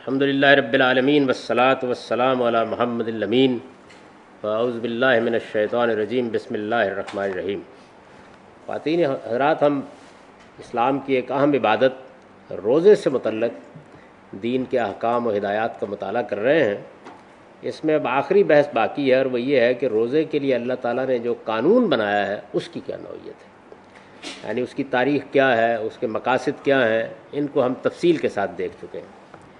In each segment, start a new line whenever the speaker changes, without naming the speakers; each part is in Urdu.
الحمدللہ رب العالمین والصلاة والسلام علی محمد الامین اعوذ باللہ من الشیطان الرجیم بسم اللہ الرحمن الرحیم۔ خواتین حضرات، ہم اسلام کی ایک اہم عبادت روزے سے متعلق دین کے احکام و ہدایات کا مطالعہ کر رہے ہیں۔ اس میں اب آخری بحث باقی ہے، اور وہ یہ ہے کہ روزے کے لیے اللہ تعالیٰ نے جو قانون بنایا ہے اس کی کیا نوعیت ہے، یعنی اس کی تاریخ کیا ہے، اس کے مقاصد کیا ہیں، ان کو ہم تفصیل کے ساتھ دیکھ چکے ہیں۔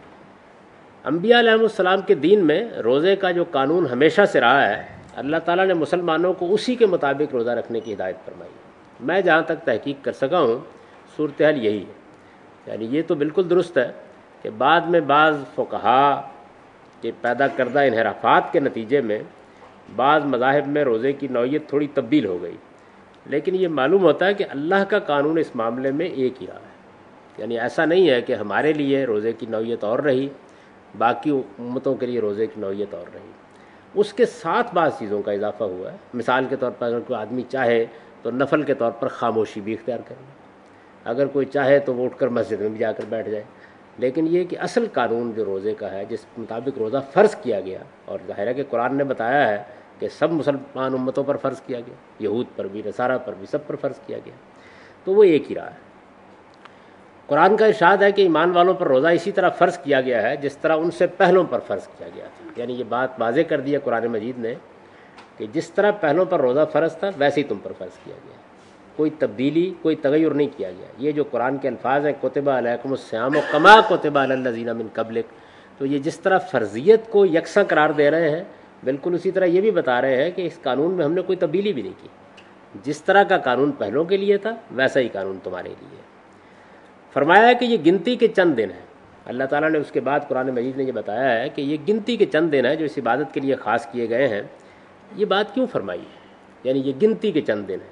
انبیاء علیہ السلام کے دین میں روزے کا جو قانون ہمیشہ سے رہا ہے، اللہ تعالیٰ نے مسلمانوں کو اسی کے مطابق روزہ رکھنے کی ہدایت فرمائی ہے۔ میں جہاں تک تحقیق کر سکا ہوں صورتحال یہی ہے، یعنی یہ تو بالکل درست ہے کہ بعد میں بعض فقہا کے پیدا کردہ انحرافات کے نتیجے میں بعض مذاہب میں روزے کی نوعیت تھوڑی تبدیل ہو گئی، لیکن یہ معلوم ہوتا ہے کہ اللہ کا قانون اس معاملے میں ایک ہی رہا ہے۔ یعنی ایسا نہیں ہے کہ ہمارے لیے روزے کی نوعیت اور رہی، باقی امتوں کے لیے روزے کی نوعیت اور رہی۔ اس کے ساتھ بعض چیزوں کا اضافہ ہوا ہے۔ مثال کے طور پر اگر کوئی آدمی چاہے تو نفل کے طور پر خاموشی بھی اختیار کر لے، اگر کوئی چاہے تو وہ اٹھ کر مسجد میں بھی جا کر بیٹھ جائے، لیکن یہ کہ اصل قانون جو روزے کا ہے، جس مطابق روزہ فرض کیا گیا، اور ظاہر ہے کہ قرآن نے بتایا ہے کہ سب مسلمان امتوں پر فرض کیا گیا، یہود پر بھی، نصارہ پر بھی، سب پر فرض کیا گیا، تو وہ ایک ہی رہا ہے۔ قرآن کا ارشاد ہے کہ ایمان والوں پر روزہ اسی طرح فرض کیا گیا ہے جس طرح ان سے پہلوں پر فرض کیا گیا تھا۔ یعنی یہ بات واضح کر دی ہے قرآن مجید نے کہ جس طرح پہلوں پر روزہ فرض تھا ویسے ہی تم پر فرض کیا گیا ہے، کوئی تبدیلی، کوئی تغیر نہیں کیا گیا۔ یہ جو قرآن کے الفاظ ہیں کتب علیکم الصیام کما کتب علی الذین من قبلک، تو یہ جس طرح فرضیت کو یکساں قرار دے رہے ہیں، بالکل اسی طرح یہ بھی بتا رہے ہیں کہ اس قانون میں ہم نے کوئی تبدیلی بھی نہیں کی، جس طرح کا قانون پہلوں کے لیے تھا ویسا ہی قانون تمہارے لیے ہے۔ فرمایا ہے کہ یہ گنتی کے چند دن ہیں۔ اللہ تعالیٰ نے اس کے بعد قرآن مجید نے یہ بتایا ہے کہ یہ گنتی کے چند دن ہیں جو اس عبادت کے لیے خاص کیے گئے ہیں۔ یہ بات کیوں فرمائی ہے؟ یعنی یہ گنتی کے چند دن ہیں،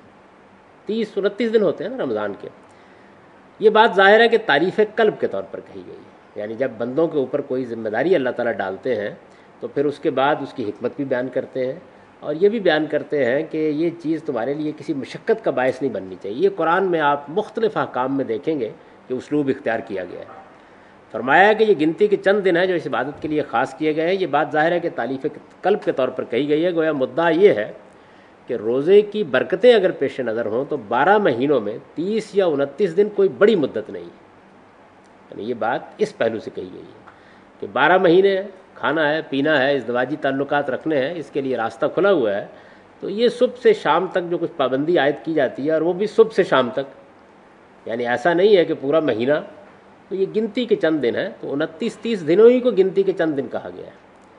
30-29 دن ہوتے ہیں نا رمضان کے۔ یہ بات ظاہر ہے کہ تعریف قلب کے طور پر کہی گئی ہے، یعنی جب بندوں کے اوپر کوئی ذمہ داری اللہ تعالیٰ ڈالتے ہیں تو پھر اس کے بعد اس کی حکمت بھی بیان کرتے ہیں، اور یہ بھی بیان کرتے ہیں کہ یہ چیز تمہارے لیے کسی مشقت کا باعث نہیں بننی چاہیے۔ یہ قرآن میں آپ مختلف احکام میں دیکھیں گے کہ اسلوب اختیار کیا گیا ہے۔ فرمایا ہے کہ یہ گنتی کے چند دن ہیں جو اس عبادت کے لیے خاص کیے گئے ہیں۔ یہ بات ظاہر ہے کہ تعلیف قلب کے طور پر کہی گئی ہے، گویا مدعا یہ ہے کہ روزے کی برکتیں اگر پیش نظر ہوں تو 12 مہینوں میں 30 یا 29 دن کوئی بڑی مدت نہیں ہے۔ یعنی یہ بات اس پہلو سے کہی گئی ہے کہ 12 مہینے کھانا ہے، پینا ہے، ازدواجی تعلقات رکھنے ہیں، اس کے لیے راستہ کھلا ہوا ہے، تو یہ صبح سے شام تک جو کچھ پابندی عائد کی جاتی ہے، اور وہ بھی صبح سے شام تک، یعنی ایسا نہیں ہے کہ پورا مہینہ، تو یہ گنتی کے چند دن ہیں، تو 29-30 دنوں ہی کو گنتی کے چند دن کہا گیا ہے۔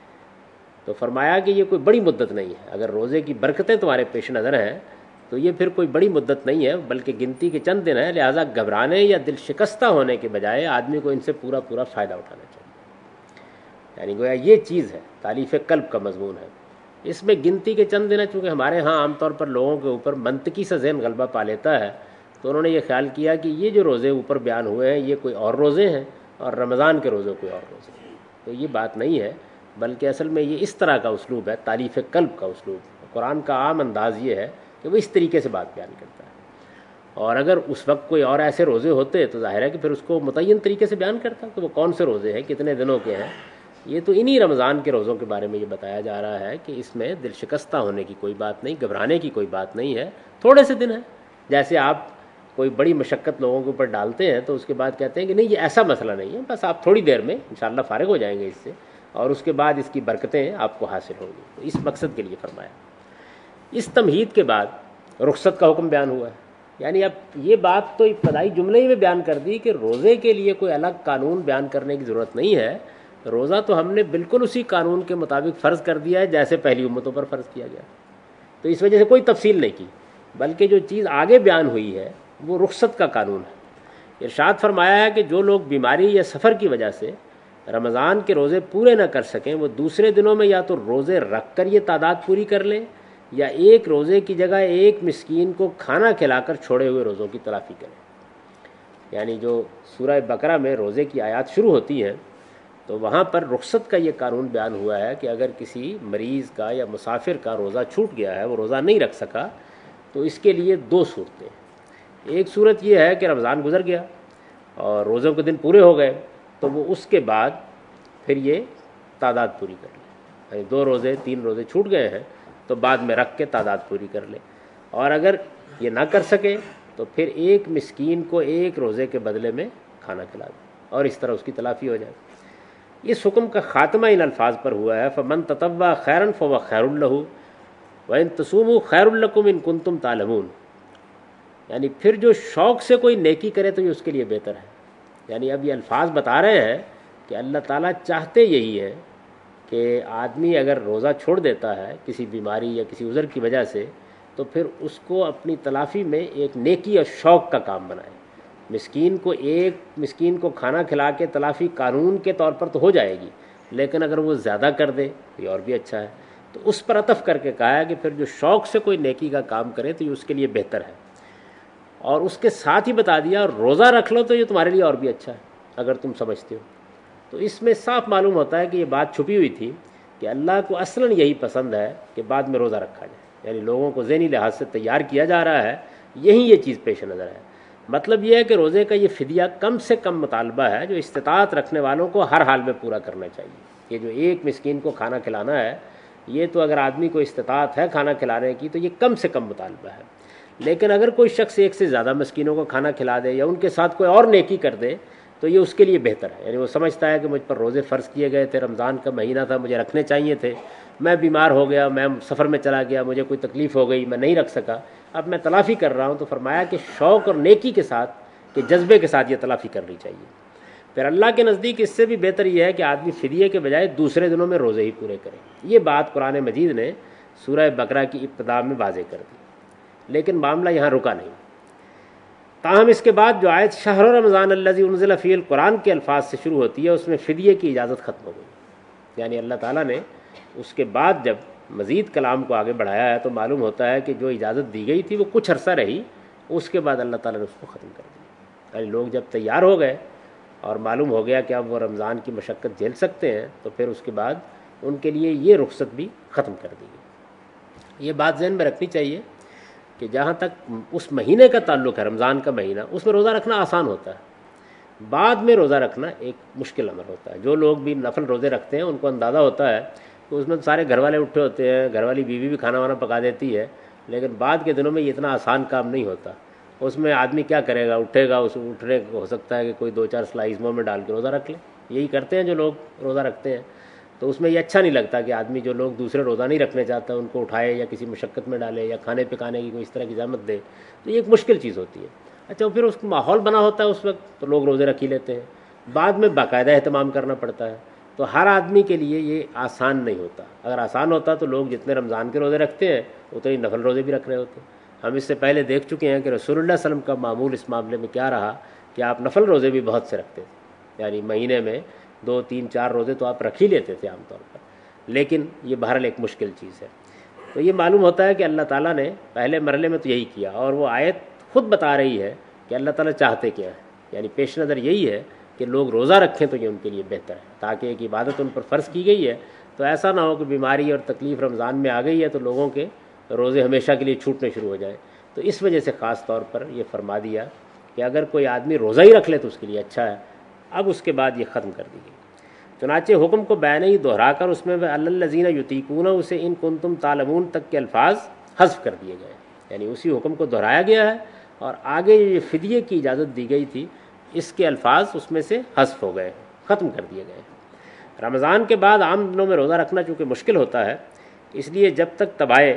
تو فرمایا کہ یہ کوئی بڑی مدت نہیں ہے، اگر روزے کی برکتیں تمہارے پیش نظر ہیں تو یہ پھر کوئی بڑی مدت نہیں ہے، بلکہ گنتی کے چند دن ہیں، لہٰذا گھبرانے یا دل شکستہ ہونے کے بجائے آدمی کو ان سے پورا فائدہ اٹھانا چاہیے۔ یعنی گویا یہ چیز ہے، تالیف قلب کا مضمون ہے۔ اس میں گنتی کے چند دن ہیں، چونکہ ہمارے ہاں عام طور پر لوگوں کے اوپر منطقی سا ذہن غلبہ پا لیتا ہے، تو انہوں نے یہ خیال کیا کہ یہ جو روزے اوپر بیان ہوئے ہیں یہ کوئی اور روزے ہیں، اور رمضان کے روزے کوئی اور روزے ہیں۔ تو یہ بات نہیں ہے، بلکہ اصل میں یہ اس طرح کا اسلوب ہے، تعریف قلب کا اسلوب۔ قرآن کا عام انداز یہ ہے کہ وہ اس طریقے سے بات بیان کرتا ہے، اور اگر اس وقت کوئی اور ایسے روزے ہوتے تو ظاہر ہے کہ پھر اس کو متعین طریقے سے بیان کرتا کہ وہ کون سے روزے ہیں، کتنے دنوں کے ہیں۔ یہ تو انہی رمضان کے روزوں کے بارے میں یہ بتایا جا رہا ہے کہ اس میں دل شکستہ ہونے کی کوئی بات نہیں، گھبرانے کی کوئی بات نہیں ہے، تھوڑے سے دن ہیں۔ جیسے آپ کوئی بڑی مشقت لوگوں کے اوپر ڈالتے ہیں تو اس کے بعد کہتے ہیں کہ نہیں یہ ایسا مسئلہ نہیں ہے، بس آپ تھوڑی دیر میں انشاءاللہ فارغ ہو جائیں گے اس سے، اور اس کے بعد اس کی برکتیں آپ کو حاصل ہوں گی۔ تو اس مقصد کے لیے فرمایا۔ اس تمہید کے بعد رخصت کا حکم بیان ہوا ہے، یعنی اب یہ بات تو ابتدائی جملے ہی میں بیان کر دی کہ روزے کے لیے کوئی الگ قانون بیان کرنے کی ضرورت نہیں ہے، روزہ تو ہم نے بالکل اسی قانون کے مطابق فرض کر دیا ہے جیسے پہلی امتوں پر فرض کیا گیا، تو اس وجہ سے کوئی تفصیل نہیں کی، بلکہ جو چیز آگے بیان ہوئی ہے وہ رخصت کا قانون ہے۔ ارشاد فرمایا ہے کہ جو لوگ بیماری یا سفر کی وجہ سے رمضان کے روزے پورے نہ کر سکیں، وہ دوسرے دنوں میں یا تو روزے رکھ کر یہ تعداد پوری کر لیں، یا ایک روزے کی جگہ ایک مسکین کو کھانا کھلا کر چھوڑے ہوئے روزوں کی تلافی کریں۔ یعنی جو سورہ بقرہ میں روزے کی آیات شروع ہوتی ہیں تو وہاں پر رخصت کا یہ قانون بیان ہوا ہے کہ اگر کسی مریض کا یا مسافر کا روزہ چھوٹ گیا ہے، وہ روزہ نہیں رکھ سکا، تو اس کے لیے 2 صورتیں۔ ایک صورت یہ ہے کہ رمضان گزر گیا اور روزوں کے دن پورے ہو گئے، تو وہ اس کے بعد پھر یہ تعداد پوری کر لے، یعنی 2 روزے 3 روزے چھوٹ گئے ہیں تو بعد میں رکھ کے تعداد پوری کر لے، اور اگر یہ نہ کر سکے تو پھر ایک مسکین کو 1 روزے کے بدلے میں کھانا کھلا دے، اور اس طرح اس کی تلافی ہو جائے۔ اس حکم کا خاتمہ ان الفاظ پر ہوا ہے، فمن تطوع خیرا فهو خیر له وان تصوموا خیر لکم ان کنتم تعلمون، یعنی پھر جو شوق سے کوئی نیکی کرے تو یہ اس کے لیے بہتر ہے۔ یعنی اب یہ الفاظ بتا رہے ہیں کہ اللہ تعالیٰ چاہتے یہی ہے کہ آدمی اگر روزہ چھوڑ دیتا ہے کسی بیماری یا کسی عذر کی وجہ سے، تو پھر اس کو اپنی تلافی میں ایک نیکی اور شوق کا کام بنائے۔ مسکین کو کھانا کھلا کے تلافی قانون کے طور پر تو ہو جائے گی، لیکن اگر وہ زیادہ کر دے تو یہ اور بھی اچھا ہے۔ تو اس پر عطف کر کے کہا ہے کہ پھر جو شوق سے کوئی نیکی کا کام کرے تو یہ اس کے لیے بہتر ہے، اور اس کے ساتھ ہی بتا دیا روزہ رکھ لو تو یہ تمہارے لیے اور بھی اچھا ہے اگر تم سمجھتے ہو۔ تو اس میں صاف معلوم ہوتا ہے کہ یہ بات چھپی ہوئی تھی کہ اللہ کو اصلاً یہی پسند ہے کہ بعد میں روزہ رکھا جائے، یعنی لوگوں کو ذہنی لحاظ سے تیار کیا جا رہا ہے، یہی یہ چیز پیش نظر ہے۔ مطلب یہ ہے کہ روزے کا یہ فدیہ کم سے کم مطالبہ ہے جو استطاعت رکھنے والوں کو ہر حال میں پورا کرنا چاہیے۔ یہ جو 1 مسکین کو کھانا کھلانا ہے، یہ تو اگر آدمی کو استطاعت ہے کھانا کھلانے کی تو یہ کم سے کم مطالبہ ہے، لیکن اگر کوئی شخص 1 سے زیادہ مسکینوں کو کھانا کھلا دے یا ان کے ساتھ کوئی اور نیکی کر دے تو یہ اس کے لیے بہتر ہے۔ یعنی وہ سمجھتا ہے کہ مجھ پر روزے فرض کیے گئے تھے، رمضان کا مہینہ تھا، مجھے رکھنے چاہیے تھے، میں بیمار ہو گیا، میں سفر میں چلا گیا، مجھے کوئی تکلیف ہو گئی، میں نہیں رکھ سکا، اب میں تلافی کر رہا ہوں۔ تو فرمایا کہ شوق اور نیکی کے ساتھ، کہ جذبے کے ساتھ یہ تلافی کرنی چاہیے۔ پھر اللہ کے نزدیک اس سے بھی بہتر یہ ہے کہ آدمی فدیے کے بجائے دوسرے دنوں میں روزے ہی پورے کرے۔ یہ بات قرآن مجید نے سورہ بقرہ کی ابتدا میں واضح کر دی، لیکن معاملہ یہاں رکا نہیں۔ تاہم اس کے بعد جو آیت شہر رمضان الذی انزل فیہ القرآن کے الفاظ سے شروع ہوتی ہے، اس میں فدیے کی اجازت ختم ہو گئی۔ یعنی اللہ تعالیٰ نے اس کے بعد جب مزید کلام کو آگے بڑھایا ہے تو معلوم ہوتا ہے کہ جو اجازت دی گئی تھی وہ کچھ عرصہ رہی، اس کے بعد اللہ تعالیٰ نے اس کو ختم کر دیا۔ یعنی لوگ جب تیار ہو گئے اور معلوم ہو گیا کہ اب وہ رمضان کی مشقت جھیل سکتے ہیں، تو پھر اس کے بعد ان کے لیے یہ رخصت بھی ختم کر دی گئی۔ یہ بات ذہن میں رکھنی چاہیے کہ جہاں تک اس مہینے کا تعلق ہے، رمضان کا مہینہ، اس میں روزہ رکھنا آسان ہوتا ہے، بعد میں روزہ رکھنا ایک مشکل امر ہوتا ہے۔ جو لوگ بھی نفل روزے رکھتے ہیں ان کو اندازہ ہوتا ہے کہ اس میں سارے گھر والے اٹھے ہوتے ہیں، گھر والی بیوی بھی کھانا وانا پکا دیتی ہے، لیکن بعد کے دنوں میں یہ اتنا آسان کام نہیں ہوتا۔ اس میں آدمی کیا کرے گا، اٹھے گا، اس اٹھنے کو ہو سکتا ہے کہ کوئی 2-4 سلائس منہ میں ڈال کے روزہ رکھ لے، یہی کرتے ہیں جو لوگ روزہ رکھتے ہیں۔ تو اس میں یہ اچھا نہیں لگتا کہ آدمی جو لوگ دوسرے روزہ نہیں رکھنے چاہتا ان کو اٹھائے یا کسی مشقت میں ڈالے یا کھانے پکانے کی کوئی اس طرح کی زحمت دے، تو یہ ایک مشکل چیز ہوتی ہے۔ اچھا، پھر اس کو ماحول بنا ہوتا ہے اس وقت تو لوگ روزے رکھ ہی لیتے ہیں، بعد میں باقاعدہ اہتمام کرنا پڑتا ہے، تو ہر آدمی کے لیے یہ آسان نہیں ہوتا۔ اگر آسان ہوتا تو لوگ جتنے رمضان کے روزے رکھتے ہیں اتنے ہی نفل روزے بھی رکھ رہے ہوتے۔ ہم اس سے پہلے دیکھ چکے ہیں کہ رسول اللہ صلی اللہ علیہ وسلم کا معمول اس معاملے میں کیا رہا کہ آپ نفل روزے بھی بہت سے رکھتے تھے، یعنی مہینے میں 2-3-4 روزے تو آپ رکھ ہی لیتے تھے عام طور پر، لیکن یہ بہرحال ایک مشکل چیز ہے۔ تو یہ معلوم ہوتا ہے کہ اللہ تعالیٰ نے پہلے مرحلے میں تو یہی کیا، اور وہ آیت خود بتا رہی ہے کہ اللہ تعالیٰ چاہتے کیا ہے، یعنی پیش نظر یہی ہے کہ لوگ روزہ رکھیں تو یہ ان کے لیے بہتر ہے، تاکہ ایک عبادت ان پر فرض کی گئی ہے تو ایسا نہ ہو کہ بیماری اور تکلیف رمضان میں آ گئی ہے تو لوگوں کے روزے ہمیشہ کے لیے چھوٹنے شروع ہو جائیں۔ تو اس وجہ سے خاص طور پر یہ فرما دیا کہ اگر کوئی آدمی روزہ ہی رکھ لے تو اس کے لیے اچھا ہے۔ اب اس کے بعد یہ ختم کر دی گئی۔ چنانچہ حکم کو بیان ہی دہرا کر اس میں الذین یطیقون اسے ان کنتم تعلمون تک کے الفاظ حذف کر دیے گئے، یعنی اسی حکم کو دہرایا گیا ہے، اور آگے یہ فدیے کی اجازت دی گئی تھی اس کے الفاظ اس میں سے حذف ہو گئے، ختم کر دیے گئے۔ رمضان کے بعد عام دنوں میں روزہ رکھنا چونکہ مشکل ہوتا ہے، اس لیے جب تک تباہیں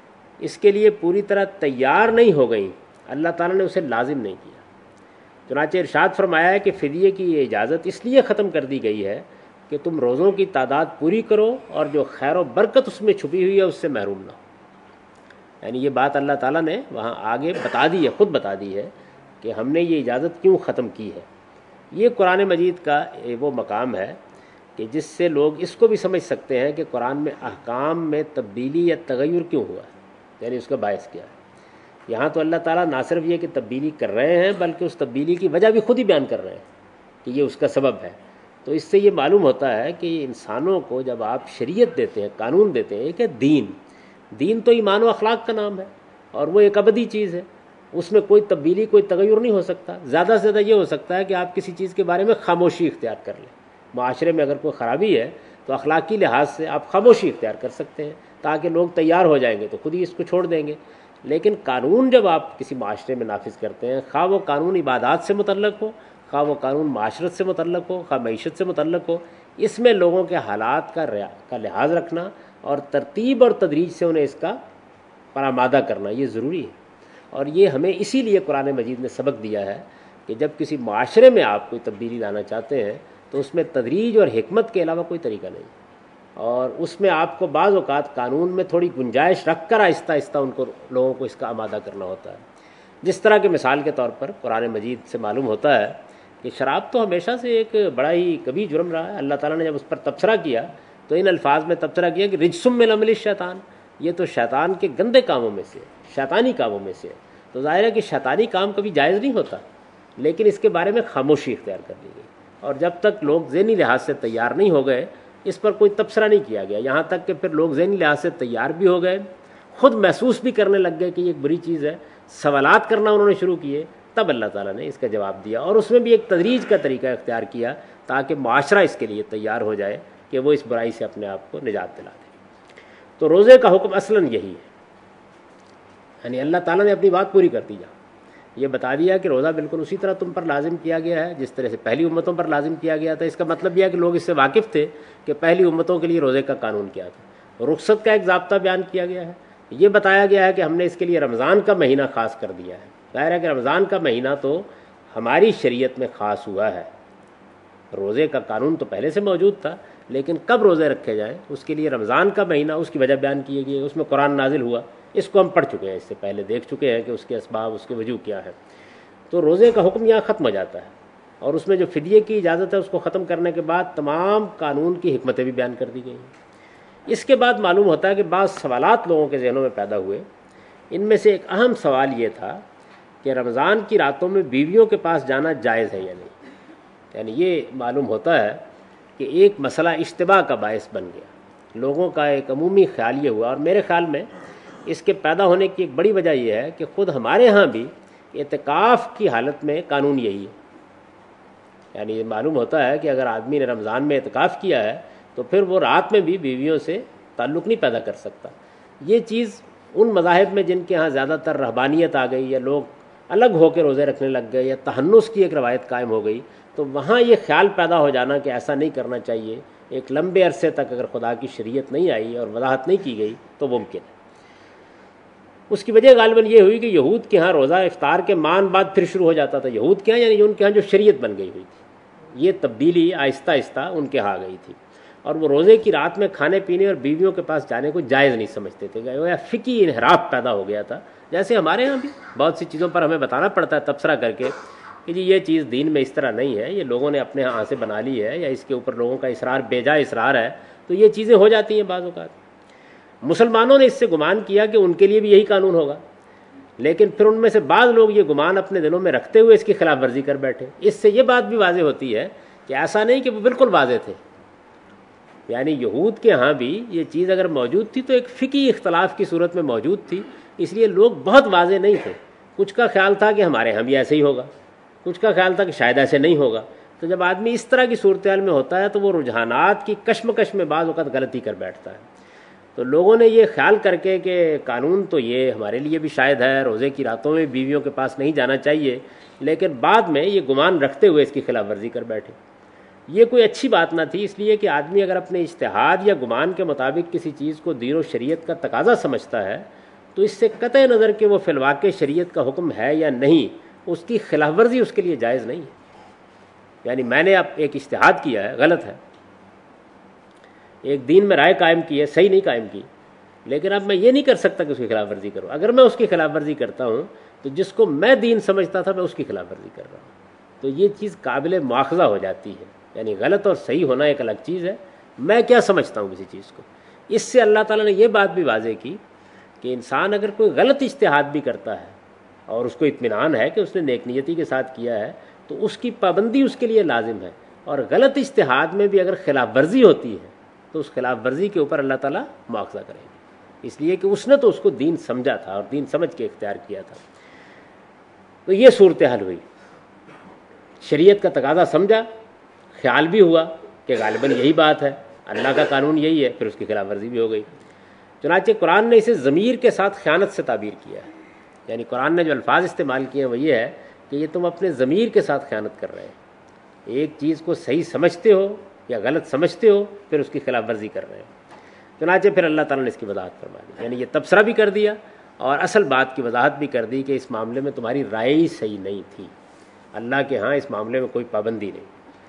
اس کے لیے پوری طرح تیار نہیں ہو گئیں اللہ تعالیٰ نے اسے لازم نہیں کیا۔ چنانچہ ارشاد فرمایا ہے کہ فدیے کی یہ اجازت اس لیے ختم کر دی گئی ہے کہ تم روزوں کی تعداد پوری کرو اور جو خیر و برکت اس میں چھپی ہوئی ہے اس سے محروم نہ ہو۔ یعنی یہ بات اللہ تعالیٰ نے وہاں آگے بتا دی ہے، خود بتا دی ہے کہ ہم نے یہ اجازت کیوں ختم کی ہے۔ یہ قرآن مجید کا وہ مقام ہے کہ جس سے لوگ اس کو بھی سمجھ سکتے ہیں کہ قرآن میں احکام میں تبدیلی یا تغیر کیوں ہوا ہے، یعنی اس کا باعث کیا ہے۔ یہاں تو اللہ تعالیٰ نہ صرف یہ کہ تبدیلی کر رہے ہیں بلکہ اس تبدیلی کی وجہ بھی خود ہی بیان کر رہے ہیں کہ یہ اس کا سبب ہے۔ تو اس سے یہ معلوم ہوتا ہے کہ انسانوں کو جب آپ شریعت دیتے ہیں، قانون دیتے ہیں، ایک ہے دین تو ایمان و اخلاق کا نام ہے اور وہ ایک ابدی چیز ہے، اس میں کوئی تبدیلی کوئی تغیر نہیں ہو سکتا۔ زیادہ سے زیادہ یہ ہو سکتا ہے کہ آپ کسی چیز کے بارے میں خاموشی اختیار کر لیں، معاشرے میں اگر کوئی خرابی ہے تو اخلاقی لحاظ سے آپ خاموشی اختیار کر سکتے ہیں تاکہ لوگ تیار ہو جائیں گے تو خود ہی اس کو چھوڑ دیں گے. لیکن قانون جب آپ کسی معاشرے میں نافذ کرتے ہیں، خواہ وہ قانون عبادات سے متعلق ہو، خواہ وہ قانون معاشرت سے متعلق ہو، خواہ معیشت سے متعلق ہو، اس میں لوگوں کے حالات کا لحاظ رکھنا اور ترتیب اور تدریج سے انہیں اس کا پرآمادہ کرنا یہ ضروری ہے. اور یہ ہمیں اسی لیے قرآن مجید نے سبق دیا ہے کہ جب کسی معاشرے میں آپ کوئی تبدیلی لانا چاہتے ہیں تو اس میں تدریج اور حکمت کے علاوہ کوئی طریقہ نہیں، اور اس میں آپ کو بعض اوقات قانون میں تھوڑی گنجائش رکھ کر آہستہ آہستہ لوگوں کو اس کا آمادہ کرنا ہوتا ہے. جس طرح کہ مثال کے طور پر قرآن مجید سے معلوم ہوتا ہے کہ شراب تو ہمیشہ سے ایک بڑا ہی کبھی جرم رہا ہے. اللہ تعالیٰ نے جب اس پر تبصرہ کیا تو ان الفاظ میں تبصرہ کیا کہ رجسم من عمل الشیطان، یہ تو شیطان کے گندے کاموں میں سے، شیطانی کاموں میں سے. تو ظاہر ہے کہ شیطانی کام کبھی جائز نہیں ہوتا، لیکن اس کے بارے میں خاموشی اختیار کر لی گئی، اور جب تک لوگ ذہنی لحاظ سے تیار نہیں ہو گئے اس پر کوئی تبصرہ نہیں کیا گیا، یہاں تک کہ پھر لوگ ذہنی لحاظ سے تیار بھی ہو گئے، خود محسوس بھی کرنے لگ گئے کہ یہ ایک بری چیز ہے، سوالات کرنا انہوں نے شروع کیے، تب اللہ تعالیٰ نے اس کا جواب دیا، اور اس میں بھی ایک تدریج کا طریقہ اختیار کیا تاکہ معاشرہ اس کے لیے تیار ہو جائے کہ وہ اس برائی سے اپنے آپ کو نجات دلا دے. تو روزے کا حکم اصلاً یہی ہے، یعنی اللہ تعالیٰ نے اپنی بات پوری کر دی، یہ بتا دیا کہ روزہ بالکل اسی طرح تم پر لازم کیا گیا ہے جس طرح سے پہلی امتوں پر لازم کیا گیا تھا. اس کا مطلب یہ ہے کہ لوگ اس سے واقف تھے کہ پہلی امتوں کے لیے روزے کا قانون کیا تھا. رخصت کا ایک ضابطہ بیان کیا گیا ہے، یہ بتایا گیا ہے کہ ہم نے اس کے لیے رمضان کا مہینہ خاص کر دیا ہے. ظاہر ہے کہ رمضان کا مہینہ تو ہماری شریعت میں خاص ہوا ہے، روزے کا قانون تو پہلے سے موجود تھا، لیکن کب روزے رکھے جائیں اس کے لیے رمضان کا مہینہ اس کی وجہ بیان کی گئی، اس میں قرآن نازل ہوا. اس کو ہم پڑھ چکے ہیں، اس سے پہلے دیکھ چکے ہیں کہ اس کے اسباب، اس کے وجوہ کیا ہے. تو روزے کا حکم یہاں ختم ہو جاتا ہے، اور اس میں جو فدیے کی اجازت ہے اس کو ختم کرنے کے بعد تمام قانون کی حکمتیں بھی بیان کر دی گئی ہیں. اس کے بعد معلوم ہوتا ہے کہ بعض سوالات لوگوں کے ذہنوں میں پیدا ہوئے. ان میں سے ایک اہم سوال یہ تھا کہ رمضان کی راتوں میں بیویوں کے پاس جانا جائز ہے یا نہیں. یعنی یہ معلوم ہوتا ہے کہ ایک مسئلہ اشتباہ کا باعث بن گیا. لوگوں کا ایک عمومی خیال یہ ہوا، اور میرے خیال میں اس کے پیدا ہونے کی ایک بڑی وجہ یہ ہے کہ خود ہمارے ہاں بھی اعتکاف کی حالت میں قانون یہی ہے. یعنی یہ معلوم ہوتا ہے کہ اگر آدمی نے رمضان میں اعتکاف کیا ہے تو پھر وہ رات میں بھی بیویوں سے تعلق نہیں پیدا کر سکتا. یہ چیز ان مذاہب میں جن کے ہاں زیادہ تر رہبانیت آ گئی یا لوگ الگ ہو کے روزے رکھنے لگ گئے یا تحنس کی ایک روایت قائم ہو گئی، تو وہاں یہ خیال پیدا ہو جانا کہ ایسا نہیں کرنا چاہیے، ایک لمبے عرصے تک اگر خدا کی شریعت نہیں آئی اور وضاحت نہیں کی گئی تو ممکن ہے. اس کی وجہ غالباً یہ ہوئی کہ یہود کے ہاں روزہ افطار کے مان بعد پھر شروع ہو جاتا تھا. یہود کے ہاں یعنی ان کے ہاں جو شریعت بن گئی ہوئی تھی، یہ تبدیلی آہستہ آہستہ ان کے ہاں گئی تھی، اور وہ روزے کی رات میں کھانے پینے اور بیویوں کے پاس جانے کو جائز نہیں سمجھتے تھے. یا فقہی انحراف پیدا ہو گیا تھا، جیسے ہمارے ہاں بھی بہت سی چیزوں پر ہمیں بتانا پڑتا ہے تبصرہ کر کے کہ جی یہ چیز دین میں اس طرح نہیں ہے، یہ لوگوں نے اپنے ہاں سے بنا لی ہے، یا اس کے اوپر لوگوں کا اصرار بے جا اصرار ہے، تو یہ چیزیں ہو جاتی ہیں بعض اوقات. مسلمانوں نے اس سے گمان کیا کہ ان کے لیے بھی یہی قانون ہوگا، لیکن پھر ان میں سے بعض لوگ یہ گمان اپنے دلوں میں رکھتے ہوئے اس کی خلاف ورزی کر بیٹھے. اس سے یہ بات بھی واضح ہوتی ہے کہ ایسا نہیں کہ وہ بالکل واضح تھے. یعنی یہود کے ہاں بھی یہ چیز اگر موجود تھی تو ایک فقہی اختلاف کی صورت میں موجود تھی، اس لیے لوگ بہت واضح نہیں تھے. کچھ کا خیال تھا کہ ہمارے ہاں بھی ایسے ہی ہوگا، کچھ کا خیال تھا کہ شاید ایسے نہیں ہوگا. تو جب آدمی اس طرح کی صورتحال میں ہوتا ہے تو وہ رجحانات کی کشمکش میں بعض اوقات غلطی کر بیٹھتا ہے. تو لوگوں نے یہ خیال کر کے کہ قانون تو یہ ہمارے لیے بھی شاید ہے، روزے کی راتوں میں بیویوں کے پاس نہیں جانا چاہیے، لیکن بعد میں یہ گمان رکھتے ہوئے اس کی خلاف ورزی کر بیٹھے. یہ کوئی اچھی بات نہ تھی، اس لیے کہ آدمی اگر اپنے اجتہاد یا گمان کے مطابق کسی چیز کو دین و شریعت کا تقاضا سمجھتا ہے تو اس سے قطع نظر کہ وہ فی الواقع شریعت کا حکم ہے یا نہیں، اس کی خلاف ورزی اس کے لیے جائز نہیں ہے. یعنی میں نے اب ایک اجتہاد کیا ہے، غلط ہے، ایک دین میں رائے قائم کی ہے، صحیح نہیں قائم کی، لیکن اب میں یہ نہیں کر سکتا کہ اس کی خلاف ورزی کروں. اگر میں اس کی خلاف ورزی کرتا ہوں تو جس کو میں دین سمجھتا تھا میں اس کی خلاف ورزی کر رہا ہوں، تو یہ چیز قابل مواخذہ ہو جاتی ہے. یعنی غلط اور صحیح ہونا ایک الگ چیز ہے، میں کیا سمجھتا ہوں کسی چیز کو. اس سے اللہ تعالیٰ نے یہ بات بھی واضح کی کہ انسان اگر کوئی غلط اجتہاد بھی کرتا ہے اور اس کو اطمینان ہے کہ اس نے نیک نیتی کے ساتھ کیا ہے تو اس کی پابندی اس کے لیے لازم ہے، اور غلط اجتہاد میں بھی اگر خلاف ورزی ہوتی ہے تو اس خلاف ورزی کے اوپر اللہ تعالیٰ مواخذہ کریں گے، اس لیے کہ اس نے تو اس کو دین سمجھا تھا اور دین سمجھ کے اختیار کیا تھا. تو یہ صورتحال ہوئی، شریعت کا تقاضا سمجھا، خیال بھی ہوا کہ غالباً یہی بات ہے، اللہ کا قانون یہی ہے، پھر اس کی خلاف ورزی بھی ہو گئی۔ چنانچہ قرآن نے اسے ضمیر کے ساتھ خیانت سے تعبیر کیا ہے، یعنی قرآن نے جو الفاظ استعمال کیے ہیں وہ یہ ہے کہ یہ تم اپنے ضمیر کے ساتھ خیانت کر رہے ہیں، ایک چیز کو صحیح سمجھتے ہو یا غلط سمجھتے ہو، پھر اس کی خلاف ورزی کر رہے ہو۔ چنانچہ پھر اللہ تعالیٰ نے اس کی وضاحت فرما دی، یعنی یہ تبصرہ بھی کر دیا اور اصل بات کی وضاحت بھی کر دی کہ اس معاملے میں تمہاری رائے ہی صحیح نہیں تھی، اللہ کے ہاں اس معاملے میں کوئی پابندی نہیں۔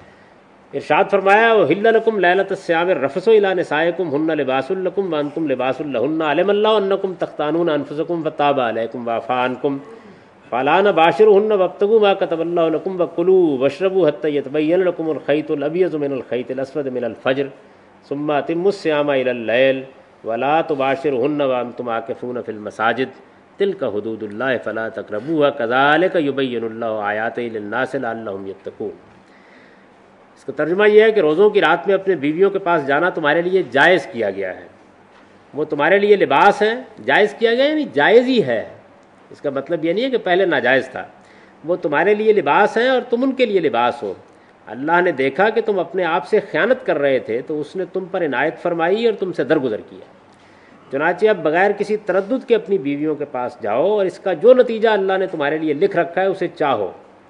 ارشاد فرمایا وَأُحِلَّ لَكُمْ لَيْلَةَ الصِّيَامِ الرَّفَثُ إِلَىٰ نِسَائِكُمْ هُنَّ لِبَاسٌ لَكُمْ وَأَنتُمْ لِبَاسٌ لَهُنَّ عَلِمَ اللَّهُ أَنَّكُمْ تَخْتَانُونَ أَنفُسَكُمْ فَتَابَ عَلَيْكُمْ وَعَفَا عَنكُمْ فَلَا تُبَاشِرُوهُنَّ وَابْتَغُوا مَا كَتَبَ اللَّهُ لَكُمْ وَكُلُوا وَاشْرَبُوا حَتَّىٰ يَتَبَيَّنَ لَكُمُ الْخَيْطُ الْأَبْيَضُ مِنَ الْخَيْطِ الْأَسْوَدِ مِنَ الْفَجْرِ ثُمَّ أَتِمُّوا الصِّيَامَ إِلَى اللَّيْلِ وَلَا تُبَاشِرُوهُنَّ وَأَنتُمْ عَاكِفُونَ فِي الْمَسَاجِدِ تِلْكَ حُدُودُ اللَّهِ فَلَا تَقْرَبُوهَا كَذَٰلِكَ يُبَيِّنُ اللَّهُ آيَاتِهِ لِلنَّاسِ لَعَلَّهُمْ يَتَّقُونَ۔ اس کا ترجمہ یہ ہے کہ روزوں کی رات میں اپنے بیویوں کے پاس جانا تمہارے لیے جائز کیا گیا ہے، وہ تمہارے لیے لباس ہیں، جائز کیا گیا یعنی جائز ہی ہے، اس کا مطلب یہ نہیں ہے کہ پہلے ناجائز تھا، وہ تمہارے لیے لباس ہیں اور تم ان کے لیے لباس ہو۔ اللہ نے دیکھا کہ تم اپنے آپ سے خیانت کر رہے تھے تو اس نے تم پر عنایت فرمائی اور تم سے درگزر کیا، چنانچہ اب بغیر کسی تردد کے اپنی بیویوں کے پاس جاؤ اور اس کا جو نتیجہ اللہ نے تمہارے لیے لکھ رکھا ہے اسے چاہو۔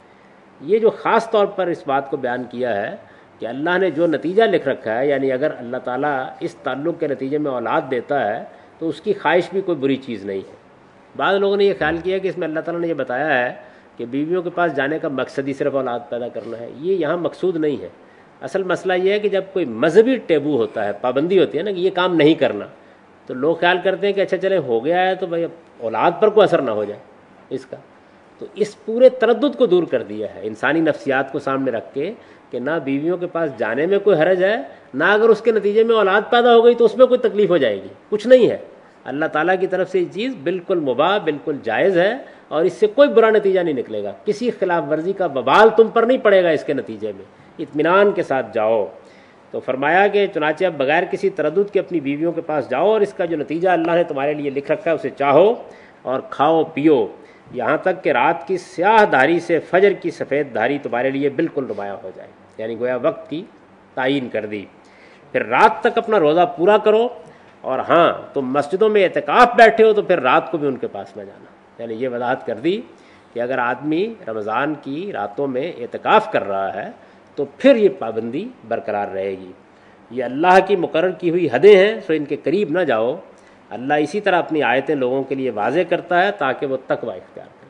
یہ جو خاص طور پر اس بات کو بیان کیا ہے کہ اللہ نے جو نتیجہ لکھ رکھا ہے، یعنی اگر اللہ تعالیٰ اس تعلق کے نتیجے میں اولاد دیتا ہے تو اس کی خواہش بھی کوئی بری چیز نہیں ہے۔ بعض لوگوں نے یہ خیال کیا کہ اس میں اللہ تعالیٰ نے یہ بتایا ہے کہ بیویوں کے پاس جانے کا مقصد ہی صرف اولاد پیدا کرنا ہے، یہ یہاں مقصود نہیں ہے۔ اصل مسئلہ یہ ہے کہ جب کوئی مذہبی ٹیبو ہوتا ہے، پابندی ہوتی ہے نا کہ یہ کام نہیں کرنا، تو لوگ خیال کرتے ہیں کہ اچھا چلے ہو گیا ہے تو بھائی اولاد پر کوئی اثر نہ ہو جائے اس کا، تو اس پورے تردد کو دور کر دیا ہے انسانی نفسیات کو سامنے رکھ کے کہ نہ بیویوں کے پاس جانے میں کوئی حرج ہے، نہ اگر اس کے نتیجے میں اولاد پیدا ہو گئی تو اس میں کوئی تکلیف ہو جائے گی، کچھ نہیں ہے۔ اللہ تعالیٰ کی طرف سے یہ چیز بالکل مباح، بالکل جائز ہے اور اس سے کوئی برا نتیجہ نہیں نکلے گا، کسی خلاف ورزی کا وبال تم پر نہیں پڑے گا اس کے نتیجے میں، اطمینان کے ساتھ جاؤ۔ تو فرمایا کہ چنانچہ اب بغیر کسی تردد کے اپنی بیویوں کے پاس جاؤ اور اس کا جو نتیجہ اللہ نے تمہارے لیے لکھ رکھا ہے اسے چاہو اور کھاؤ پیو، یہاں تک کہ رات کی سیاہ دھاری سے فجر کی سفید دھاری تمہارے لیے بالکل نمایاں ہو جائے، یعنی گویا وقت کی تعین کر دی۔ پھر رات تک اپنا روزہ پورا کرو، اور ہاں تم مسجدوں میں اعتکاف بیٹھے ہو تو پھر رات کو بھی ان کے پاس نہ جانا، یعنی یہ وضاحت کر دی کہ اگر آدمی رمضان کی راتوں میں اعتکاف کر رہا ہے تو پھر یہ پابندی برقرار رہے گی۔ یہ اللہ کی مقرر کی ہوئی حدیں ہیں، سو ان کے قریب نہ جاؤ۔ اللہ اسی طرح اپنی آیتیں لوگوں کے لیے واضح کرتا ہے تاکہ وہ تقوی اختیار کریں۔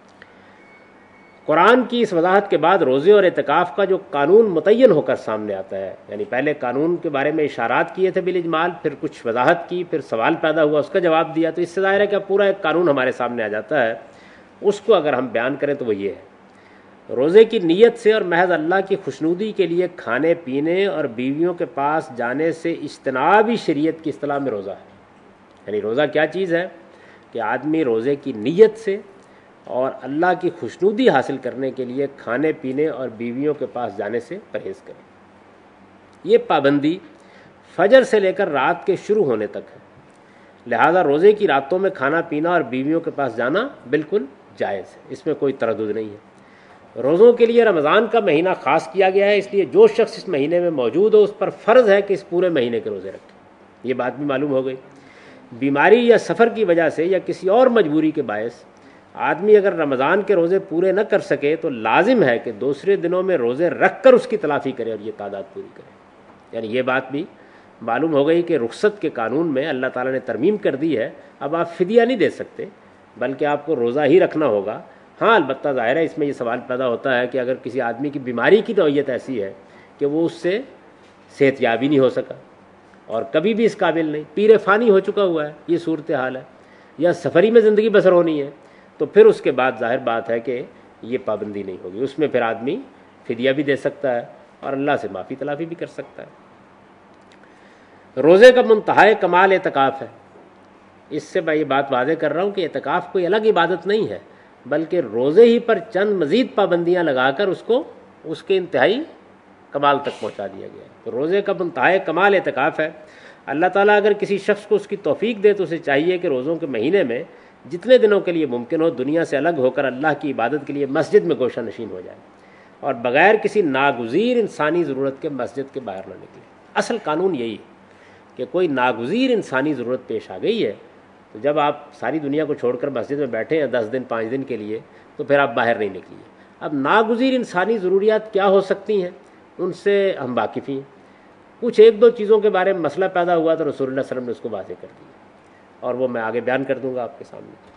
قرآن کی اس وضاحت کے بعد روزے اور اعتکاف کا جو قانون متعین ہو کر سامنے آتا ہے، یعنی پہلے قانون کے بارے میں اشارات کیے تھے بالاجمال، پھر کچھ وضاحت کی، پھر سوال پیدا ہوا، اس کا جواب دیا، تو اس سے ظاہر ہے کہ پورا ایک قانون ہمارے سامنے آ جاتا ہے۔ اس کو اگر ہم بیان کریں تو وہ یہ ہے، روزے کی نیت سے اور محض اللہ کی خوشنودی کے لیے کھانے پینے اور بیویوں کے پاس جانے سے اجتنابی شریعت کی اصطلاح میں روزہ ہے۔ یعنی روزہ کیا چیز ہے کہ آدمی روزے کی نیت سے اور اللہ کی خوشنودی حاصل کرنے کے لیے کھانے پینے اور بیویوں کے پاس جانے سے پرہیز کرے۔ یہ پابندی فجر سے لے کر رات کے شروع ہونے تک ہے، لہذا روزے کی راتوں میں کھانا پینا اور بیویوں کے پاس جانا بالکل جائز ہے، اس میں کوئی تردد نہیں ہے۔ روزوں کے لیے رمضان کا مہینہ خاص کیا گیا ہے، اس لیے جو شخص اس مہینے میں موجود ہو اس پر فرض ہے کہ اس پورے مہینے کے روزے رکھے۔ یہ بات بھی معلوم ہو گئی۔ بیماری یا سفر کی وجہ سے یا کسی اور مجبوری کے باعث آدمی اگر رمضان کے روزے پورے نہ کر سکے تو لازم ہے کہ دوسرے دنوں میں روزے رکھ کر اس کی تلافی کرے اور یہ تعداد پوری کرے۔ یعنی یہ بات بھی معلوم ہو گئی کہ رخصت کے قانون میں اللہ تعالیٰ نے ترمیم کر دی ہے، اب آپ فدیہ نہیں دے سکتے بلکہ آپ کو روزہ ہی رکھنا ہوگا۔ ہاں البتہ ظاہر ہے اس میں یہ سوال پیدا ہوتا ہے کہ اگر کسی آدمی کی بیماری کی نوعیت ایسی ہے کہ وہ اس سے صحت یاب ہی نہیں ہو سکا اور کبھی بھی اس قابل نہیں، پیر فانی ہو چکا ہوا ہے، یہ صورتحال ہے، یا سفری میں زندگی بسر ہونی ہے، تو پھر اس کے بعد ظاہر بات ہے کہ یہ پابندی نہیں ہوگی، اس میں پھر آدمی فدیہ بھی دے سکتا ہے اور اللہ سے معافی تلافی بھی کر سکتا ہے۔ روزے کا منتہائے کمال اعتکاف ہے۔ اس سے میں یہ بات واضح کر رہا ہوں کہ اعتکاف کوئی الگ عبادت نہیں ہے بلکہ روزے ہی پر چند مزید پابندیاں لگا کر اس کو اس کے انتہائی کمال تک پہنچا دیا گیا ہے۔ تو روزے کا منتہائے کمال اعتکاف ہے۔ اللہ تعالیٰ اگر کسی شخص کو اس کی توفیق دے تو اسے چاہیے کہ روزوں کے مہینے میں جتنے دنوں کے لیے ممکن ہو دنیا سے الگ ہو کر اللہ کی عبادت کے لیے مسجد میں گوشہ نشین ہو جائے، اور بغیر کسی ناگزیر انسانی ضرورت کے مسجد کے باہر نہ نکلے۔ اصل قانون یہی ہے کہ کوئی ناگزیر انسانی ضرورت پیش آ گئی ہے تو جب آپ ساری دنیا کو چھوڑ کر مسجد میں بیٹھے ہیں 10 دن 5 دن کے لیے تو پھر آپ باہر نہیں نکلیے۔ اب ناگزیر انسانی ضروریات کیا ہو سکتی ہیں ان سے ہم واقف ہی ہیں۔ کچھ ایک دو چیزوں کے بارے میں مسئلہ پیدا ہوا تو رسول اللہ صلی اللہ علیہ وسلم نے اس کو واضح کر دیا اور وہ میں آگے بیان کر دوں گا آپ کے سامنے۔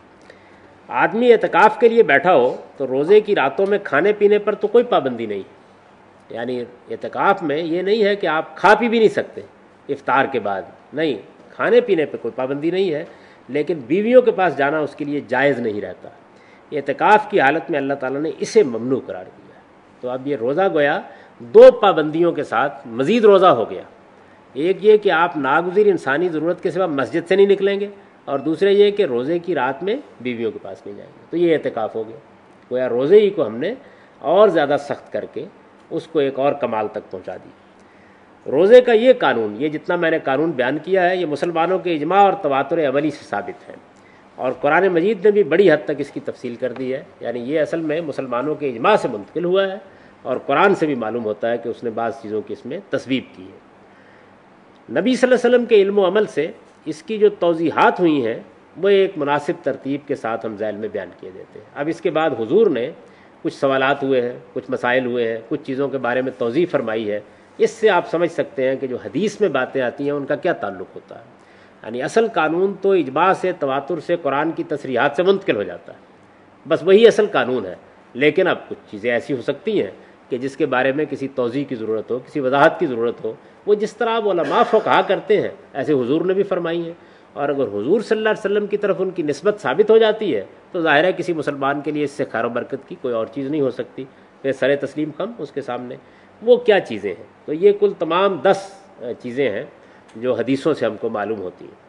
آدمی اعتکاف کے لیے بیٹھا ہو تو روزے کی راتوں میں کھانے پینے پر تو کوئی پابندی نہیں، یعنی اعتکاف میں یہ نہیں ہے کہ آپ کھا پی بھی نہیں سکتے افطار کے بعد، نہیں، کھانے پینے پہ کوئی پابندی نہیں ہے، لیکن بیویوں کے پاس جانا اس کے لیے جائز نہیں رہتا۔ اعتکاف کی حالت میں اللہ تعالیٰ نے اسے ممنوع قرار دیا، تو اب یہ روزہ گویا 2 پابندیوں کے ساتھ مزید روزہ ہو گیا۔ ایک یہ کہ آپ ناگزیر انسانی ضرورت کے سوا مسجد سے نہیں نکلیں گے، اور دوسرے یہ کہ روزے کی رات میں بیویوں کے پاس نہیں جائیں گے، تو یہ اعتکاف ہو گیا۔ گویا روزے ہی کو ہم نے اور زیادہ سخت کر کے اس کو ایک اور کمال تک پہنچا دی۔ روزے کا یہ قانون، یہ جتنا میں نے قانون بیان کیا ہے، یہ مسلمانوں کے اجماع اور تواتر عملی سے ثابت ہے، اور قرآن مجید نے بھی بڑی حد تک اس کی تفصیل کر دی ہے، یعنی یہ اصل میں مسلمانوں کے اجماع سے منتقل ہوا ہے، اور قرآن سے بھی معلوم ہوتا ہے کہ اس نے بعض چیزوں کی اس میں تصویب کی ہے۔ نبی صلی اللہ علیہ وسلم کے علم و عمل سے اس کی جو توضیحات ہوئی ہیں وہ ایک مناسب ترتیب کے ساتھ ہم ذیل میں بیان کیے دیتے ہیں۔ اب اس کے بعد حضور نے کچھ سوالات ہوئے ہیں، کچھ مسائل ہوئے ہیں، کچھ چیزوں کے بارے میں توضیح فرمائی ہے، اس سے آپ سمجھ سکتے ہیں کہ جو حدیث میں باتیں آتی ہیں ان کا کیا تعلق ہوتا ہے۔ یعنی اصل قانون تو اجماع سے، تواتر سے، قرآن کی تصریحات سے منتقل ہو جاتا ہے، بس وہی اصل قانون ہے، لیکن اب کچھ چیزیں ایسی ہو سکتی ہیں کہ جس کے بارے میں کسی توضیح کی ضرورت ہو، کسی وضاحت کی ضرورت ہو، وہ جس طرح وہ علماء فقہا کرتے ہیں ایسے حضور نے بھی فرمائی ہیں، اور اگر حضور صلی اللہ علیہ وسلم کی طرف ان کی نسبت ثابت ہو جاتی ہے تو ظاہر ہے کسی مسلمان کے لیے اس سے خیر و برکت کی کوئی اور چیز نہیں ہو سکتی، پھر سر تسلیم خم اس کے سامنے۔ وہ کیا چیزیں ہیں؟ تو یہ کل تمام 10 چیزیں ہیں جو حدیثوں سے ہم کو معلوم ہوتی ہیں۔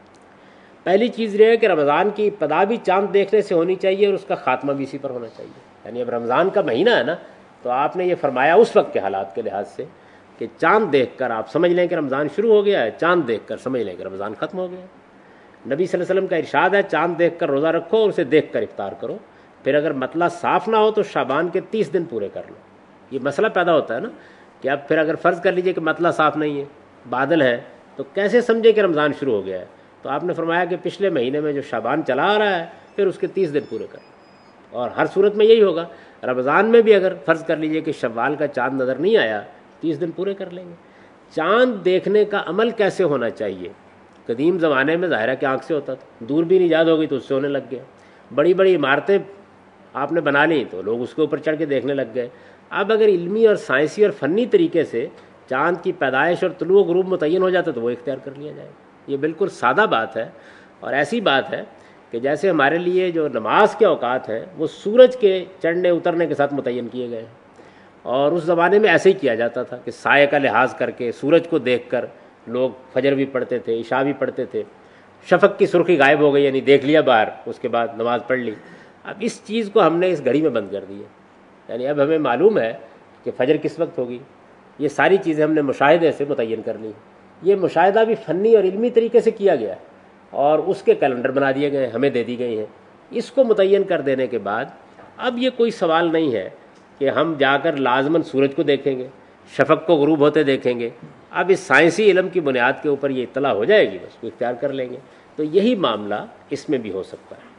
پہلی چیز یہ ہے کہ رمضان کی ابتدا بھی چاند دیکھنے سے ہونی چاہیے اور اس کا خاتمہ بھی اسی پر ہونا چاہیے، یعنی اب رمضان کا مہینہ ہے نا، تو آپ نے یہ فرمایا اس وقت کے حالات کے لحاظ سے کہ چاند دیکھ کر آپ سمجھ لیں کہ رمضان شروع ہو گیا ہے، چاند دیکھ کر سمجھ لیں کہ رمضان ختم ہو گیا ہے۔ نبی صلی اللہ علیہ وسلم کا ارشاد ہے چاند دیکھ کر روزہ رکھو اور اسے دیکھ کر افطار کرو، پھر اگر مطلع صاف نہ ہو تو شعبان کے 30 دن پورے کر لو۔ یہ مسئلہ پیدا ہوتا ہے نا کہ اب پھر اگر فرض کر لیجئے کہ مطلع صاف نہیں ہے، بادل ہے، تو کیسے سمجھے کہ رمضان شروع ہو گیا ہے؟ تو آپ نے فرمایا کہ پچھلے مہینے میں جو شعبان چلا آ رہا ہے پھر اس کے 30 دن پورے کر لو، اور ہر صورت میں یہی ہوگا۔ رمضان میں بھی اگر فرض کر لیجئے کہ شوال کا چاند نظر نہیں آیا، 30 دن پورے کر لیں گے۔ چاند دیکھنے کا عمل کیسے ہونا چاہیے؟ قدیم زمانے میں ظاہرہ کہ آنکھ سے ہوتا تھا، دور بھی ایجاد ہو گئی تو اس سے ہونے لگ گیا، بڑی بڑی عمارتیں آپ نے بنا لیں تو لوگ اس کے اوپر چڑھ کے دیکھنے لگ گئے۔ اب اگر علمی اور سائنسی اور فنی طریقے سے چاند کی پیدائش اور طلوع و غروب متعین ہو جاتا تو وہ اختیار کر لیا جائے۔ یہ بالکل سادہ بات ہے، اور ایسی بات ہے کہ جیسے ہمارے لیے جو نماز کے اوقات ہیں وہ سورج کے چڑھنے اترنے کے ساتھ متعین کیے گئے ہیں، اور اس زمانے میں ایسے ہی کیا جاتا تھا کہ سائے کا لحاظ کر کے سورج کو دیکھ کر لوگ فجر بھی پڑھتے تھے، عشاء بھی پڑھتے تھے۔ شفق کی سرخی غائب ہو گئی یعنی دیکھ لیا باہر، اس کے بعد نماز پڑھ لی۔ اب اس چیز کو ہم نے اس گھڑی میں بند کر دی ہے، یعنی اب ہمیں معلوم ہے کہ فجر کس وقت ہوگی۔ یہ ساری چیزیں ہم نے مشاہدے سے متعین کر لی۔ یہ مشاہدہ بھی فنی اور علمی طریقے سے کیا گیا ہے، اور اس کے کیلنڈر بنا دیے گئے، ہمیں دے دی گئی ہیں۔ اس کو متعین کر دینے کے بعد اب یہ کوئی سوال نہیں ہے کہ ہم جا کر لازماً سورج کو دیکھیں گے، شفق کو غروب ہوتے دیکھیں گے۔ اب اس سائنسی علم کی بنیاد کے اوپر یہ اطلاع ہو جائے گی، بس کو اختیار کر لیں گے۔ تو یہی معاملہ اس میں بھی ہو سکتا ہے۔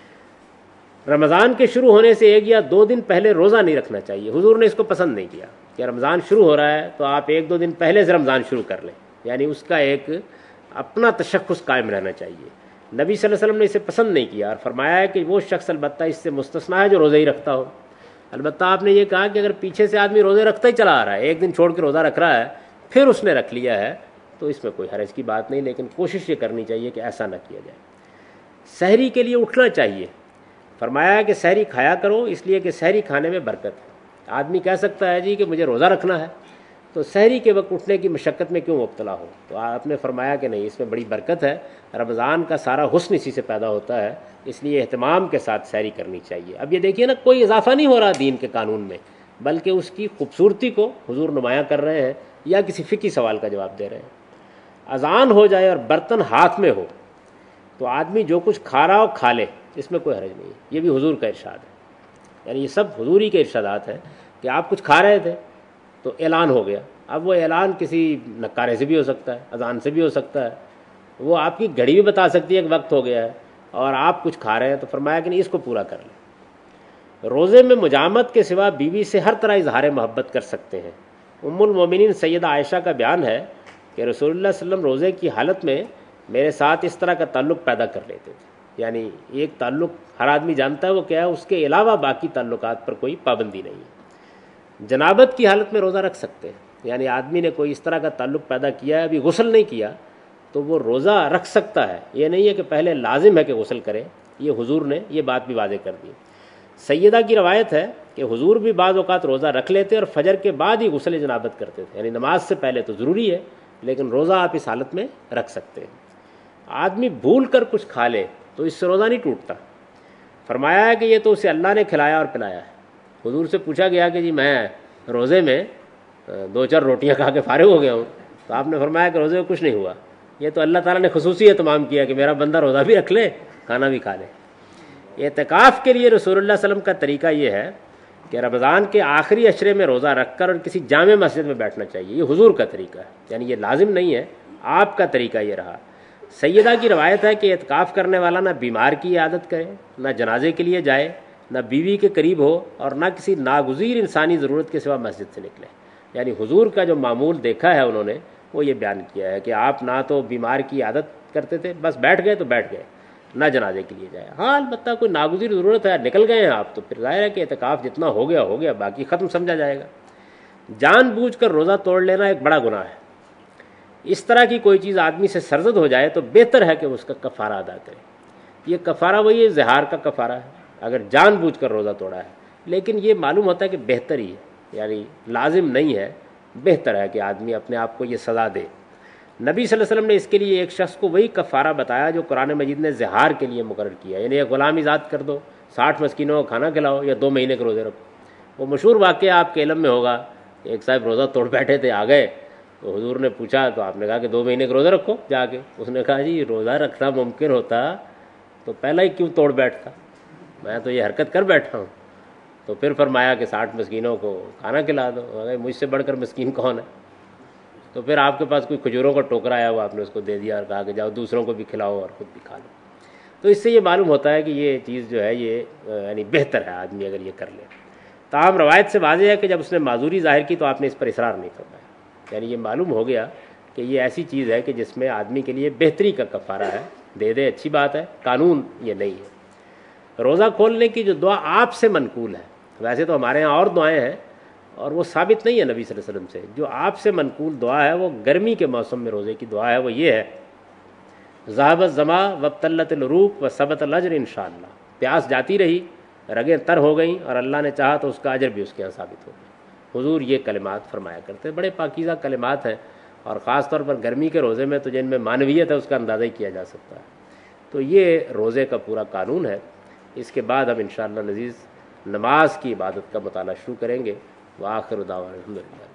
رمضان کے شروع ہونے سے 1 یا 2 دن پہلے روزہ نہیں رکھنا چاہیے۔ حضور نے اس کو پسند نہیں کیا کہ رمضان شروع ہو رہا ہے تو آپ 1-2 دن پہلے سے رمضان شروع کر لیں، یعنی اس کا ایک اپنا تشخص قائم رہنا چاہیے۔ نبی صلی اللہ علیہ وسلم نے اسے پسند نہیں کیا اور فرمایا ہے کہ وہ شخص البتہ اس سے مستثنا ہے جو روزہ ہی رکھتا ہو۔ البتہ آپ نے یہ کہا کہ اگر پیچھے سے آدمی روزے رکھتا ہی چلا آ رہا ہے، 1 دن چھوڑ کے روزہ رکھ رہا ہے پھر اس نے رکھ لیا ہے، تو اس میں کوئی حرج کی بات نہیں، لیکن کوشش یہ کرنی چاہیے کہ ایسا نہ کیا جائے۔ سحری کے لیے اٹھنا چاہیے۔ فرمایا ہے کہ سحری کھایا کرو، اس لیے کہ سحری کھانے میں برکت ہے۔ آدمی کہہ سکتا ہے جی کہ مجھے روزہ رکھنا ہے تو سحری کے وقت اٹھنے کی مشقت میں کیوں مبتلا ہو؟ تو آپ نے فرمایا کہ نہیں، اس میں بڑی برکت ہے، رمضان کا سارا حسن اسی سے پیدا ہوتا ہے، اس لیے اہتمام کے ساتھ سحری کرنی چاہیے۔ اب یہ دیکھیے نا، کوئی اضافہ نہیں ہو رہا دین کے قانون میں، بلکہ اس کی خوبصورتی کو حضور نمایاں کر رہے ہیں یا کسی فقہی سوال کا جواب دے رہے ہیں۔ اذان ہو جائے اور برتن ہاتھ میں ہو تو آدمی جو کچھ کھا رہا ہو کھا لے، اس میں کوئی حرج نہیں ہے۔ یہ بھی حضور کا ارشاد ہے، یعنی یہ سب حضور ہی کے ارشادات ہیں کہ آپ کچھ کھا رہے تھے تو اعلان ہو گیا. اب وہ اعلان کسی نکارے سے بھی ہو سکتا ہے, اذان سے بھی ہو سکتا ہے, وہ آپ کی گھڑی بھی بتا سکتی ہے کہ وقت ہو گیا ہے, اور آپ کچھ کھا رہے ہیں تو فرمایا کہ نہیں اس کو پورا کر لیں. روزے میں مجامت کے سوا بیوی سے ہر طرح اظہار محبت کر سکتے ہیں. ام المومنین سیدہ عائشہ کا بیان ہے کہ رسول اللہ صلی اللہ علیہ وسلم روزے کی حالت میں میرے ساتھ اس طرح کا تعلق پیدا کر لیتے تھے. یعنی ایک تعلق ہر آدمی جانتا ہے وہ کیا ہے, اس کے علاوہ باقی تعلقات پر کوئی پابندی نہیں ہے. جنابت کی حالت میں روزہ رکھ سکتے ہیں, یعنی آدمی نے کوئی اس طرح کا تعلق پیدا کیا ہے, ابھی غسل نہیں کیا تو وہ روزہ رکھ سکتا ہے. یہ نہیں ہے کہ پہلے لازم ہے کہ غسل کرے, یہ حضور نے یہ بات بھی واضح کر دی. سیدہ کی روایت ہے کہ حضور بھی بعض اوقات روزہ رکھ لیتے اور فجر کے بعد ہی غسل جنابت کرتے تھے, یعنی نماز سے پہلے تو ضروری ہے لیکن روزہ آپ اس حالت میں رکھ سکتے ہیں. آدمی بھول کر کچھ کھا لے تو اس سے روزہ نہیں ٹوٹتا. فرمایا ہے کہ یہ تو اسے اللہ نے کھلایا اور پلایا ہے. حضور سے پوچھا گیا کہ جی میں روزے میں 2-4 روٹیاں کھا کے فارغ ہو گیا ہوں, تو آپ نے فرمایا کہ روزے میں کچھ نہیں ہوا, یہ تو اللہ تعالیٰ نے خصوصی اہتمام کیا کہ میرا بندہ روزہ بھی رکھ لے کھانا بھی کھا لے. اعتکاف کے لیے رسول اللہ صلی اللہ علیہ وسلم کا طریقہ یہ ہے کہ رمضان کے آخری عشرے میں روزہ رکھ کر اور کسی جامع مسجد میں بیٹھنا چاہیے. یہ حضور کا طریقہ ہے, یعنی یہ لازم نہیں ہے, آپ کا طریقہ یہ رہا. سیدہ کی روایت ہے کہ اعتکاف کرنے والا نہ بیمار کی عادت کرے, نہ جنازے کے لیے جائے, نہ بیوی کے قریب ہو, اور نہ کسی ناگزیر انسانی ضرورت کے سوا مسجد سے نکلے. یعنی حضور کا جو معمول دیکھا ہے انہوں نے وہ یہ بیان کیا ہے کہ آپ نہ تو بیمار کی عادت کرتے تھے, بس بیٹھ گئے تو بیٹھ گئے, نہ جنازے کے لیے جائے. ہاں البتہ کوئی ناگزیر ضرورت ہے, نکل گئے ہیں آپ, تو پھر ظاہر ہے کہ اعتکاف جتنا ہو گیا, باقی ختم سمجھا جائے گا. جان بوجھ کر روزہ توڑ لینا ایک بڑا گناہ ہے. اس طرح کی کوئی چیز آدمی سے سرزد ہو جائے تو بہتر ہے کہ اس کا کفارہ ادا کرے. یہ کفارہ وہی زہار کا کفارہ ہے اگر جان بوجھ کر روزہ توڑا ہے, لیکن یہ معلوم ہوتا ہے کہ بہتر ہی ہے, یعنی لازم نہیں ہے, بہتر ہے کہ آدمی اپنے آپ کو یہ سزا دے. نبی صلی اللہ علیہ وسلم نے اس کے لیے ایک شخص کو وہی کفارہ بتایا جو قرآن مجید نے زہار کے لیے مقرر کیا, یعنی ایک غلام آزاد کر دو, 60 مسکینوں کو کھانا کھلاؤ, یا 2 مہینے کے روزے رکھو. وہ مشہور واقعہ آپ کے علم میں ہوگا, ایک صاحب روزہ توڑ بیٹھے تھے, آ گئے تو حضور نے پوچھا تو آپ نے کہا کہ 2 مہینے کے روزہ رکھو جا کے. اس نے کہا جی روزہ رکھنا ممکن ہوتا تو پہلا ہی کیوں توڑ بیٹھتا, میں تو یہ حرکت کر بیٹھا ہوں. تو پھر فرمایا کہ 60 مسکینوں کو کھانا کھلا دو. مجھ سے بڑھ کر مسکین کون ہے؟ تو پھر آپ کے پاس کوئی کھجوروں کا ٹوکرا آیا, وہ آپ نے اس کو دے دیا اور کہا کہ جاؤ دوسروں کو بھی کھلاؤ اور خود بھی کھا لو. تو اس سے یہ معلوم ہوتا ہے کہ یہ چیز جو ہے یہ یعنی بہتر ہے آدمی اگر یہ کر لے. تاہم روایت سے واضح ہے کہ جب اس نے معذوری ظاہر کی تو آپ نے اس پر اصرار نہیں فرمایا. یعنی یہ معلوم ہو گیا کہ یہ ایسی چیز ہے کہ جس میں آدمی کے لیے بہتری کا کفارہ ہے, دے دے اچھی بات ہے, قانون یہ نہیں ہے. روزہ کھولنے کی جو دعا آپ سے منقول ہے, ویسے تو ہمارے ہاں اور دعائیں ہیں اور وہ ثابت نہیں ہے نبی صلی اللہ علیہ وسلم سے, جو آپ سے منقول دعا ہے وہ گرمی کے موسم میں روزے کی دعا ہے, وہ یہ ہے ذهب الظما وابتلت العروق وثبت الاجر انشاءاللہ. پیاس جاتی رہی, رگیں تر ہو گئیں, اور اللہ نے چاہا تو اس کا اجر بھی اس کے ہاں ثابت ہو گیا. حضور یہ کلمات فرمایا کرتے, بڑے پاکیزہ کلمات ہیں, اور خاص طور پر گرمی کے روزے میں تو جن میں معنویت ہے اس کا اندازہ ہی کیا جا سکتا ہے. تو یہ روزے کا پورا قانون ہے. اس کے بعد ہم انشاءاللہ العزیز نماز کی عبادت کا مطالعہ شروع کریں گے. وآخر دعوانا الحمدللہ.